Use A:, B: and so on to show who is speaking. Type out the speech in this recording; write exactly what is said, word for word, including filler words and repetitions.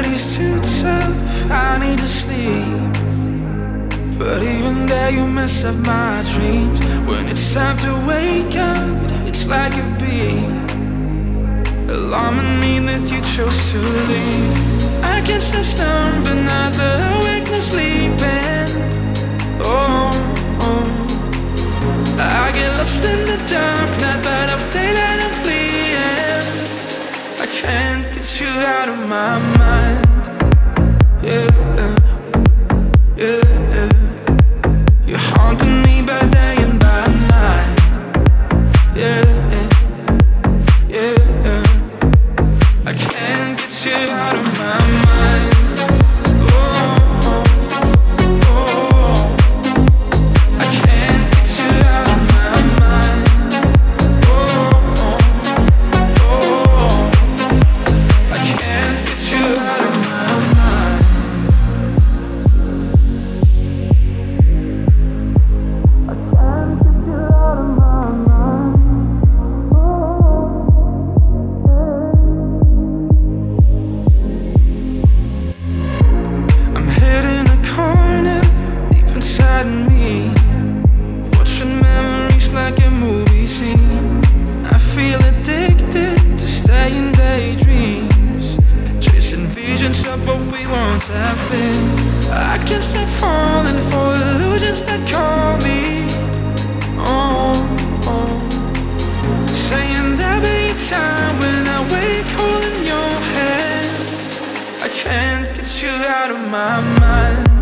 A: Reality's too tough, I need to sleep. But even there you mess up my dreams. When it's time to wake up, it's like a bee alarming me that you chose to leave. I can't stop snoring, but not the awakeness sleeping. Oh, oh. I get lost in the dark, not but of daylight I'm fleeing. I can't get you out of my mind. Yeah, yeah, yeah. You're haunting me by day and by night. Yeah, yeah, yeah. I can't get you out of my mind. Oh, oh, oh. I can't get you out of my mind. Oh, oh, oh. I can't get you out of my mind. I can't get you out of my mind. I'm hitting a corner deep inside me, watching memories like a movie scene. I feel addicted to staying daydreams, chasing visions of what we once have been. I can't stop falling for illusions that call me. Oh, oh. Saying there'll be a time when I wake holding your hand. I can't get you out of my mind.